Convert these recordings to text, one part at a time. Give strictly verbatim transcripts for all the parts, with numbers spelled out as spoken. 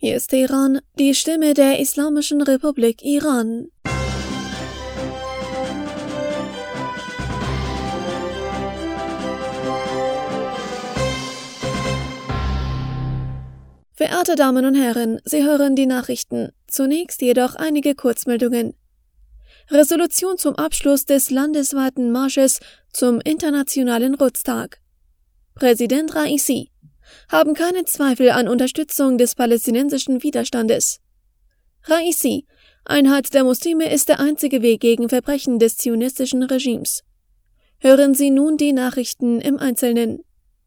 Hier ist Teheran, die Stimme der Islamischen Republik Iran. Verehrte Damen und Herren, Sie hören die Nachrichten. Zunächst jedoch einige Kurzmeldungen. Resolution zum Abschluss des landesweiten Marsches zum Internationalen Rotstag. Präsident Raisi: Haben keine Zweifel an Unterstützung des palästinensischen Widerstandes. Raisi: Einheit der Muslime ist der einzige Weg gegen Verbrechen des zionistischen Regimes. Hören Sie nun die Nachrichten im Einzelnen.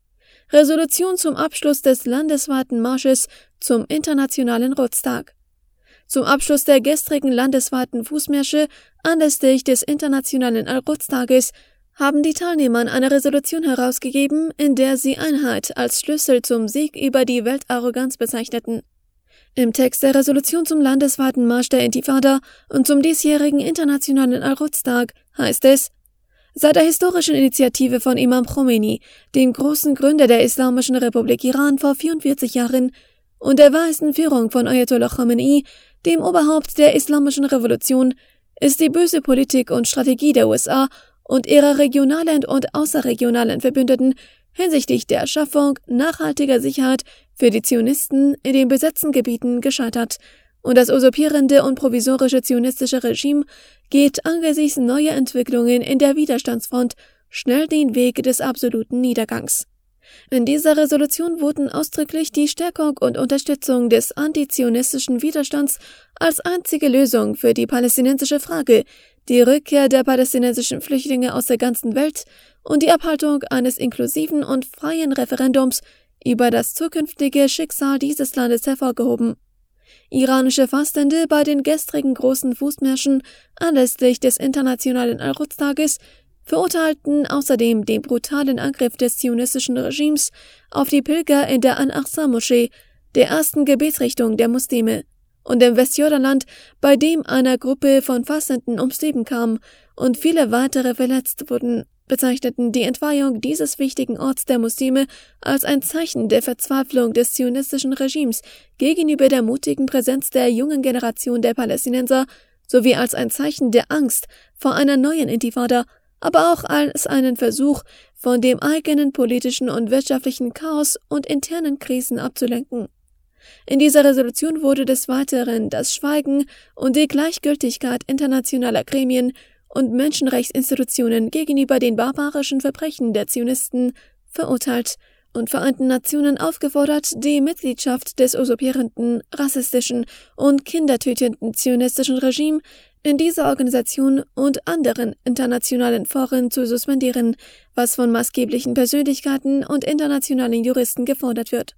Resolution zum Abschluss des landesweiten Marsches zum Internationalen Rotstag. Zum Abschluss der gestrigen landesweiten Fußmärsche anlässlich des Internationalen Al-Quds-Tages haben die Teilnehmer eine Resolution herausgegeben, in der sie Einheit als Schlüssel zum Sieg über die Weltarroganz bezeichneten. Im Text der Resolution zum landesweiten Marsch der Intifada und zum diesjährigen Internationalen Al-Quds-Tag heißt es: Seit der historischen Initiative von Imam Khomeini, dem großen Gründer der Islamischen Republik Iran, vor vierundvierzig Jahren und der weisen Führung von Ayatollah Khamenei, dem Oberhaupt der Islamischen Revolution, ist die böse Politik und Strategie der U S A und ihrer regionalen und außerregionalen Verbündeten hinsichtlich der Schaffung nachhaltiger Sicherheit für die Zionisten in den besetzten Gebieten gescheitert, und das usurpierende und provisorische zionistische Regime geht angesichts neuer Entwicklungen in der Widerstandsfront schnell den Weg des absoluten Niedergangs. In dieser Resolution wurden ausdrücklich die Stärkung und Unterstützung des antizionistischen Widerstands als einzige Lösung für die palästinensische Frage, die Rückkehr der palästinensischen Flüchtlinge aus der ganzen Welt und die Abhaltung eines inklusiven und freien Referendums über das zukünftige Schicksal dieses Landes hervorgehoben. Iranische Fastende bei den gestrigen großen Fußmärschen anlässlich des Internationalen Al-Quds-Tages verurteilten außerdem den brutalen Angriff des zionistischen Regimes auf die Pilger in der Al-Aqsa-Moschee, der ersten Gebetsrichtung der Muslime, und im Westjordanland, bei dem einer Gruppe von Fastenden ums Leben kam und viele weitere verletzt wurden, bezeichneten die Entweihung dieses wichtigen Orts der Muslime als ein Zeichen der Verzweiflung des zionistischen Regimes gegenüber der mutigen Präsenz der jungen Generation der Palästinenser sowie als ein Zeichen der Angst vor einer neuen Intifada, aber auch als einen Versuch, von dem eigenen politischen und wirtschaftlichen Chaos und internen Krisen abzulenken. In dieser Resolution wurde des Weiteren das Schweigen und die Gleichgültigkeit internationaler Gremien und Menschenrechtsinstitutionen gegenüber den barbarischen Verbrechen der Zionisten verurteilt und Vereinten Nationen aufgefordert, die Mitgliedschaft des usurpierenden, rassistischen und kindertötenden zionistischen Regime in dieser Organisation und anderen internationalen Foren zu suspendieren, was von maßgeblichen Persönlichkeiten und internationalen Juristen gefordert wird.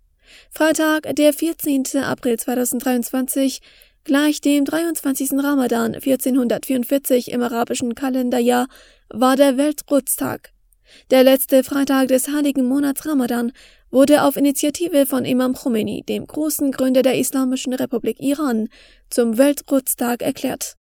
Freitag, der vierzehnten April zweitausenddreiundzwanzig, gleich dem dreiundzwanzigsten Ramadan vierzehnhundertvierundvierzig im arabischen Kalenderjahr, war der Weltrotstag. Der letzte Freitag des heiligen Monats Ramadan wurde auf Initiative von Imam Khomeini, dem großen Gründer der Islamischen Republik Iran, zum Weltrotstag erklärt.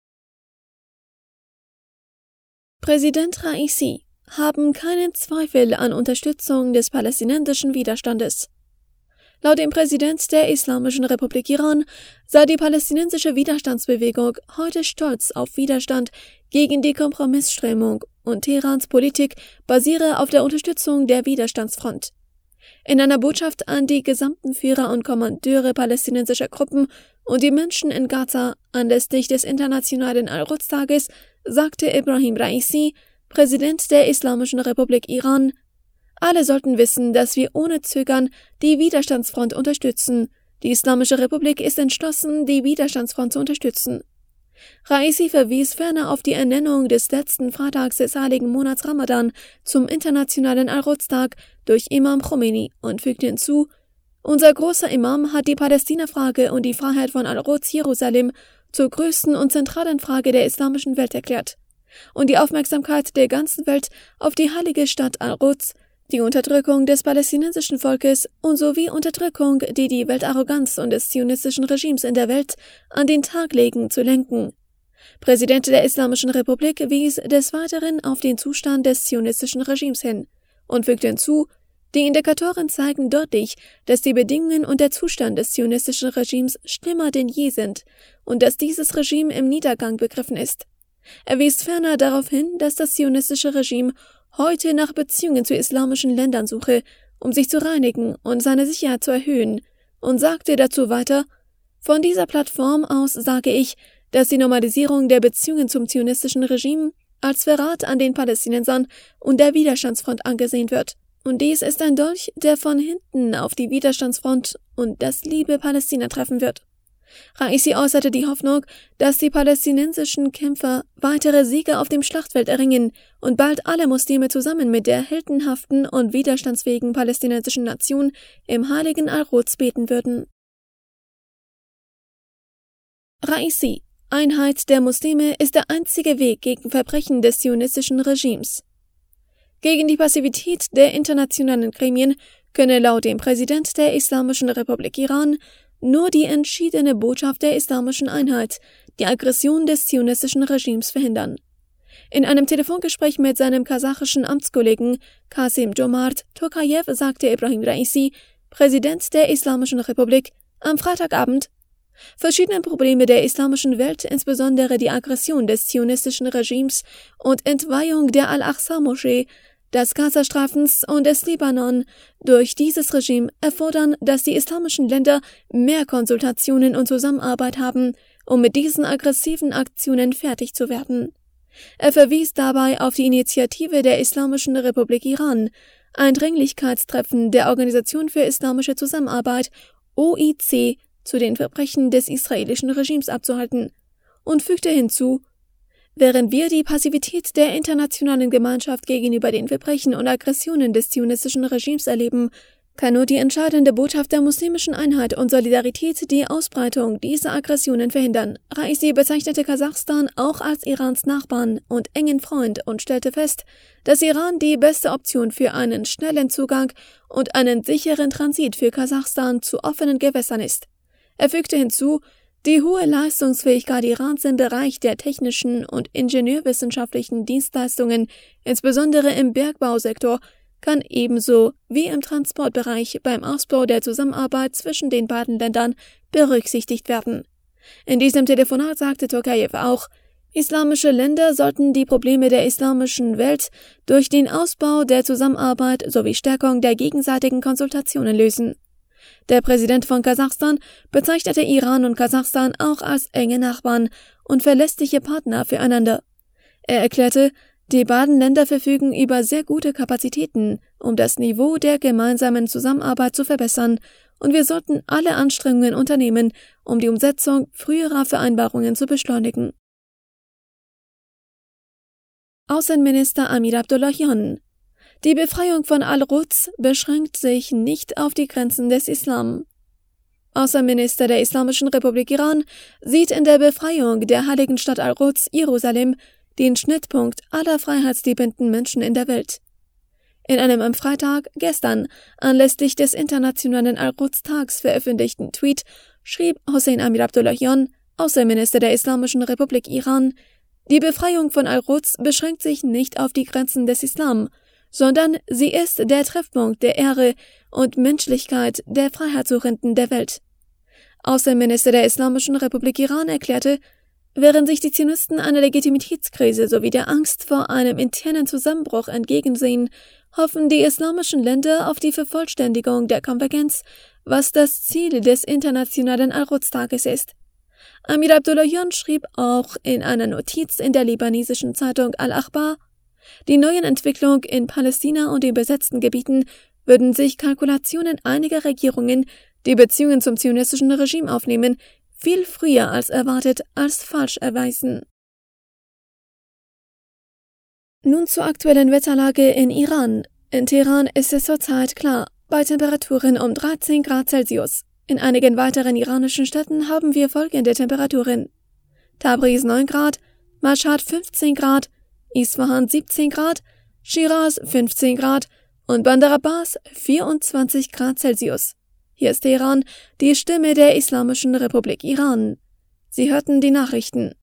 Präsident Raisi: Haben keinen Zweifel an Unterstützung des palästinensischen Widerstandes. Laut dem Präsident der Islamischen Republik Iran sei die palästinensische Widerstandsbewegung heute stolz auf Widerstand gegen die Kompromissströmung und Teherans Politik basiere auf der Unterstützung der Widerstandsfront. In einer Botschaft an die gesamten Führer und Kommandeure palästinensischer Gruppen und die Menschen in Gaza anlässlich des Internationalen Al-Quds-Tages sagte Ibrahim Raisi, Präsident der Islamischen Republik Iran: Alle sollten wissen, dass wir ohne Zögern die Widerstandsfront unterstützen. Die Islamische Republik ist entschlossen, die Widerstandsfront zu unterstützen. Raisi verwies ferner auf die Ernennung des letzten Freitags des heiligen Monats Ramadan zum Internationalen Al-Quds-Tag durch Imam Khomeini und fügte hinzu: Unser großer Imam hat die Palästina-Frage und die Freiheit von Al-Quds Jerusalem zur größten und zentralen Frage der islamischen Welt erklärt. Und die Aufmerksamkeit der ganzen Welt auf die heilige Stadt Al-Quds, die Unterdrückung des palästinensischen Volkes und sowie Unterdrückung, die die Weltarroganz und des zionistischen Regimes in der Welt an den Tag legen, zu lenken. Präsident der Islamischen Republik wies des Weiteren auf den Zustand des zionistischen Regimes hin und fügte hinzu: Die Indikatoren zeigen deutlich, dass die Bedingungen und der Zustand des zionistischen Regimes schlimmer denn je sind und dass dieses Regime im Niedergang begriffen ist. Er wies ferner darauf hin, dass das zionistische Regime heute nach Beziehungen zu islamischen Ländern suche, um sich zu reinigen und seine Sicherheit zu erhöhen, und sagte dazu weiter: Von dieser Plattform aus sage ich, dass die Normalisierung der Beziehungen zum zionistischen Regime als Verrat an den Palästinensern und der Widerstandsfront angesehen wird. Und dies ist ein Dolch, der von hinten auf die Widerstandsfront und das liebe Palästina treffen wird. Raisi äußerte die Hoffnung, dass die palästinensischen Kämpfer weitere Siege auf dem Schlachtfeld erringen und bald alle Muslime zusammen mit der heldenhaften und widerstandsfähigen palästinensischen Nation im heiligen Al-Quds beten würden. Raisi: Einheit der Muslime ist der einzige Weg gegen Verbrechen des zionistischen Regimes. Gegen die Passivität der internationalen Gremien könne laut dem Präsident der Islamischen Republik Iran nur die entschiedene Botschaft der islamischen Einheit die Aggression des zionistischen Regimes verhindern. In einem Telefongespräch mit seinem kasachischen Amtskollegen Kassym-Jomart Tokayev sagte Ebrahim Raisi, Präsident der Islamischen Republik, am Freitagabend: Verschiedene Probleme der islamischen Welt, insbesondere die Aggression des zionistischen Regimes und Entweihung der Al-Aqsa-Moschee, des Gazastreifens und des Libanon durch dieses Regime erfordern, dass die islamischen Länder mehr Konsultationen und Zusammenarbeit haben, um mit diesen aggressiven Aktionen fertig zu werden. Er verwies dabei auf die Initiative der Islamischen Republik Iran, ein Dringlichkeitstreffen der Organisation für Islamische Zusammenarbeit O I C zu den Verbrechen des israelischen Regimes abzuhalten, und fügte hinzu: Während wir die Passivität der internationalen Gemeinschaft gegenüber den Verbrechen und Aggressionen des zionistischen Regimes erleben, kann nur die entscheidende Botschaft der muslimischen Einheit und Solidarität die Ausbreitung dieser Aggressionen verhindern. Raisi bezeichnete Kasachstan auch als Irans Nachbarn und engen Freund und stellte fest, dass Iran die beste Option für einen schnellen Zugang und einen sicheren Transit für Kasachstan zu offenen Gewässern ist. Er fügte hinzu: Die hohe Leistungsfähigkeit Irans im Bereich der technischen und ingenieurwissenschaftlichen Dienstleistungen, insbesondere im Bergbausektor, kann ebenso wie im Transportbereich beim Ausbau der Zusammenarbeit zwischen den beiden Ländern berücksichtigt werden. In diesem Telefonat sagte Tokayev auch, islamische Länder sollten die Probleme der islamischen Welt durch den Ausbau der Zusammenarbeit sowie Stärkung der gegenseitigen Konsultationen lösen. Der Präsident von Kasachstan bezeichnete Iran und Kasachstan auch als enge Nachbarn und verlässliche Partner füreinander. Er erklärte, die beiden Länder verfügen über sehr gute Kapazitäten, um das Niveau der gemeinsamen Zusammenarbeit zu verbessern, und wir sollten alle Anstrengungen unternehmen, um die Umsetzung früherer Vereinbarungen zu beschleunigen. Außenminister Amir Abdullahian: Die Befreiung von Al-Quds beschränkt sich nicht auf die Grenzen des Islam. Außenminister der Islamischen Republik Iran sieht in der Befreiung der heiligen Stadt Al-Quds, Jerusalem, den Schnittpunkt aller freiheitsliebenden Menschen in der Welt. In einem am Freitag, gestern, anlässlich des internationalen Al-Quds-Tags veröffentlichten Tweet schrieb Hossein Amir Abdullahian, Außenminister der Islamischen Republik Iran: Die Befreiung von Al-Quds beschränkt sich nicht auf die Grenzen des Islam, sondern sie ist der Treffpunkt der Ehre und Menschlichkeit der Freiheitssuchenden der Welt. Außenminister der Islamischen Republik Iran erklärte, während sich die Zionisten einer Legitimitätskrise sowie der Angst vor einem internen Zusammenbruch entgegensehen, hoffen die islamischen Länder auf die Vervollständigung der Konvergenz, was das Ziel des internationalen Al-Quds-Tages ist. Amir Abdullahian schrieb auch in einer Notiz in der libanesischen Zeitung Al-Akhbar: Die neuen Entwicklungen in Palästina und den besetzten Gebieten würden sich Kalkulationen einiger Regierungen, die Beziehungen zum zionistischen Regime aufnehmen, viel früher als erwartet als falsch erweisen. Nun zur aktuellen Wetterlage in Iran. In Teheran ist es zurzeit klar, bei Temperaturen um dreizehn Grad Celsius. In einigen weiteren iranischen Städten haben wir folgende Temperaturen: Tabriz neun Grad, Mashhad fünfzehn Grad, Isfahan siebzehn Grad, Shiraz fünfzehn Grad und Bandar Abbas vierundzwanzig Grad Celsius. Hier ist Teheran, die Stimme der Islamischen Republik Iran. Sie hörten die Nachrichten.